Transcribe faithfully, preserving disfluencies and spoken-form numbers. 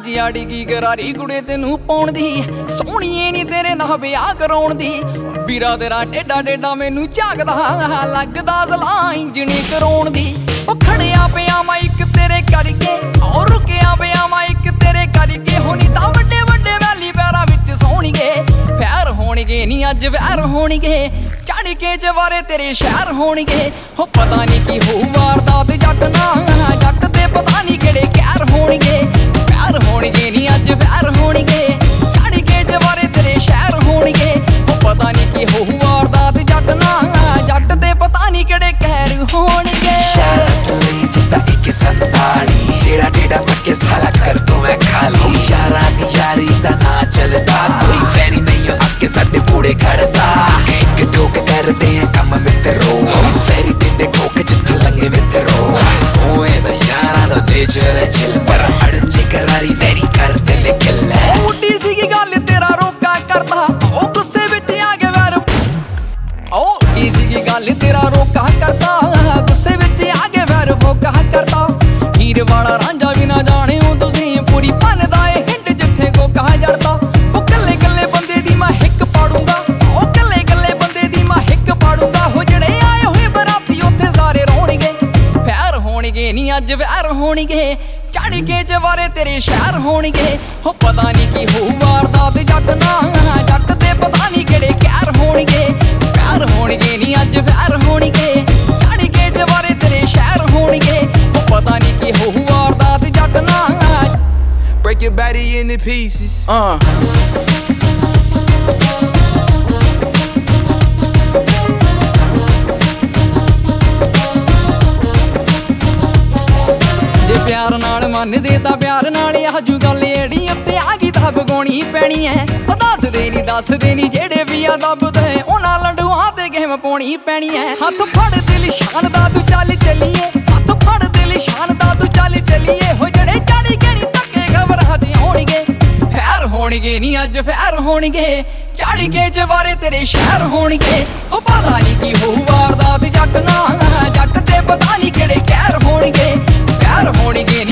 ਭੱਜਿਆ ਡਿੱਗੀ ਗਰਾਰੀ ਕੁੜੇ ਤੈਨੂੰ ਪਾਉਣ ਦੀ, ਸੋਹਣੀਏ ਨੀ ਤੇਰੇ ਨਾਲ ਵਿਆਹ ਕਰਾਉਣ ਦੀ। ਵੀਰਾ ਤੇਰਾ ਟੇਡਾ ਟੇਡਾ ਮੈਨੂੰ ਝਾਕਦਾ, ਲੱਗਦਾ ਜ਼ਲਾ ਇੰਜਣੀ ਕਰਾਉਣ ਦੀ। ਉਹ ਖੜਿਆ ਪਿਆ ਮੈਂ ਇੱਕ ਤੇਰੇ ਕਰਕੇ, ਔਰ ਰੁਕਿਆ ਪਿਆ ਮੈਂ ਇੱਕ ਤੇਰੇ ਕਰਕੇ। ਹੋਣੀ ਤਾਂ ਵੱਡੇ ਵੱਡੇ ਵੈਲੀ ਪੈਰਾਂ ਵਿੱਚ ਸੋਹਣੀਏ, ਫੈਰ ਹੋਣਗੇ ਨੀ ਅੱਜ ਵੈਰ ਹੋਣਗੇ, ਚੜ ਕੇ ਜਵਾਰੇ ਤੇਰੇ ਸ਼ਹਿਰ ਹੋਣਗੇ। ਹੋ ਪਤਾ ਨੀ ਕੀ ਹੋਊ ਵਾਰਦਾਤ ਜੱਟ ਨਾ, ਜੱਟ ਦੇ ਪਤਾ ਨੀ ਕਿਹੜੇ ਕਹਿਰ ਹੋਣਗੇ, ਵੈਰ ਹੋਣਗੇ ਨੀ ਅੱਜ ਵੈਰ ਹੋਣਗੇ, ਚੜ ਕੇ ਜਵਾਰੇ ਤੇਰੇ ਸ਼ਹਿਰ ਹੋਣਗੇ। ਹੋ ਪਤਾ ਨੀ ਕੀ ਹੋਊ ਵਾਰਦਾਤ ਜੱਟ ਨਾ, ਜੱਟ ਦੇ ਪਤਾ ਨੀ ਕਿਹੜੇ ਕਹਿਰ ਹੋਣਗੇ। ਸ਼ਹਿਰ ਅਸਲੀ ਜਿੱਦਾਂ ਇੱਕ ਸੰਤਾਲੀ, ਜਿਹੜਾ ਟੇਡਾ ਪੱਕੇ ਸਾਲਾ ਕਰ ਤੂੰ ਮੈਂ ਖਾਲੀ। ਯਾਰਾਂ ਦੀ ਯਾਰੀ ਦਾ ਨਾ ਚੱਲਦਾ, ਕੋਈ ਫੈਰੀ ਨਹੀਂ ਅੱਗੇ ਸਾਡੇ ਮੂੜੇ ਖੜਦਾ। ਇੱਕ ਠੋਕ ਕਰਦੇ ਆ ਕੰਮ ਮਿੱਤਰੋ, ਫੈਰੀ ਦਿੰਦੇ ਠੋਕ ਜਿੱਥੇ ਲੰਗੇ ਮਿੱਤਰੋ। ਓਏ ਦਾ ਯਾਰਾਂ ਦਾ ਨੇਚਰ ਚਿਲ, ਪਰ ਅੜ ਜੇ ਕਰਾਰੀ ਫੈਰੀ ਕਰ ਦਿੰਦੇ ਕਿੱਲ। ਉੱਡੀ ਸੀਗੀ ਗੱਲ ਤੇਰਾ ਰੋਕਾ ਕਰਦਾ, ਉਹ ਗੁੱਸੇ ਵਿੱਚ ਆ ਕੇ ਵੈਰ। ਉਹ ਕੀ ਸੀਗੀ ਗੱਲ ਤੇਰਾ ਰੋਕਾ ਕਰਦਾ, ਗੁੱਸੇ ਵਿੱਚ ਆ ਕੇ ਵੈਰ ਫੋਕਾ ਕਰਦਾ। ਹੀਰ ਵਾਲਾ ਰਾਂਝਾ ਵੀ ਨਾ ਜਾਣਿਓ ਤੁਸੀਂ, ਪੂਰੀ ਭੰਨਦਾ ਏ ਹਿੰਡ ਜਿੱਥੇ ਕੋਕਾ ਜੜਦਾ। ਉਹ ਕੱਲੇ ਕੱਲੇ ਬੰਦੇ ਦੀ ਮੈਂ ਹਿੱਕ ਪਾੜੂੰਗਾ, ਉਹ ਕੱਲੇ ਕੱਲੇ ਬੰਦੇ ਦੀ ਮੈਂ ਹਿੱਕ ਪਾੜੂੰਗਾ। ਹੋ ਜਿਹੜੇ ਆਏ ਹੋਏ ਬਰਾਤੀ ਉੱਥੇ ਸਾਰੇ ਰੋਣਗੇ, ਵੈਰ ਹੋਣਗੇ ਨੀ ਅੱਜ ਵੈਰ ਹੋਣਗੇ, ਚੜ ਕੇ ਜਵਾਰੇ ਤੇਰੇ ਸ਼ਹਿਰ ਹੋਣਗੇ। ਹੋ ਪਤਾ ਨੀ ਕੀ ਹੋਊ ਵਾਰਦਾਤ ਜੱਟ ਨਾ, ਜੱਟ ਦੇ ਪਤਾ ਨੀ ਕਿਹੜੇ ਕਹਿਰ ਹੋਣਗੇ, ਵੈਰ ਹੋਣਗੇ ਨੀ ਅੱਜ ਵੈਰ ਹੋਣਗੇ, ਚੜ ਕੇ ਜਵਾਰੇ ਤੇਰੇ ਸ਼ਹਿਰ ਹੋਣਗੇ। ਹੋ ਪਤਾ ਨੀ ਕੀ ਹੋਊ ਵਾਰਦਾਤ ਜੱਟ ਨਾ। Break your body into pieces. uh. ਜੇ ਪਿਆਰ ਨਾਲ ਮੰਨਦੇ ਤਾਂ ਪਿਆਰ ਨਾਲ ਆਜੂ ਗੱਲ ਏੜੀ ਉੱਤੇ ਆ ਗਈ ਤਾਂ ਬਗਾਉਣੀ ਪੈਣੀ ਐ। ਉਹ ਦੱਸਦੇ ਨੀ ਦੱਸਦੇ ਨੀ ਜਿਹੜੇ ਵੀ ਆ ਦੱਬਦੇ, ਉਹਨਾਂ ਲੰਡੂਆਂ ਤੇ ਗੇਮ ਪਾਉਣੀ ਪੈਣੀ ਐ। ਹੱਥ ਫੜ ਦਿਲ ਸ਼ਾਨ ਦਾ ਤੂੰ ਚੱਲ ਚੱਲੀਏ, ਹੱਥ ਫੜ ਦਿਲ ਸ਼ਾਨ ਦਾ ਤੂੰ ਚੱਲ ਚੱਲੀਏ। ਹੋ ਜਿਹੜੇ ਚੜ ਕੇ ਨੀ ਧੱਕੇ ਖਬਰਾਂ ਤੇ ਆਉਣਗੇ, ਫੈਰ ਹੋਣਗੇ ਨੀ ਅੱਜ ਫੈਰ ਹੋਣਗੇ, ਚੜ ਕੇ ਜਵਾਰੇ ਤੇਰੇ ਸ਼ਹਿਰ ਹੋਣਗੇ। ਉਹ ਪਤਾ ਨੀ ਕੀ ਹੋਊ ਵਾਰਦਾਤ ਜੱਟ ਨਾ, ਜੱਟ ਦੇ ਪਤਾ ਨੀ ਕਿਹੜੇ ਕਹਿਰ ਹੋਣਗੇ, ਵੈਰ ਹੋਣਗੇ ਨੀ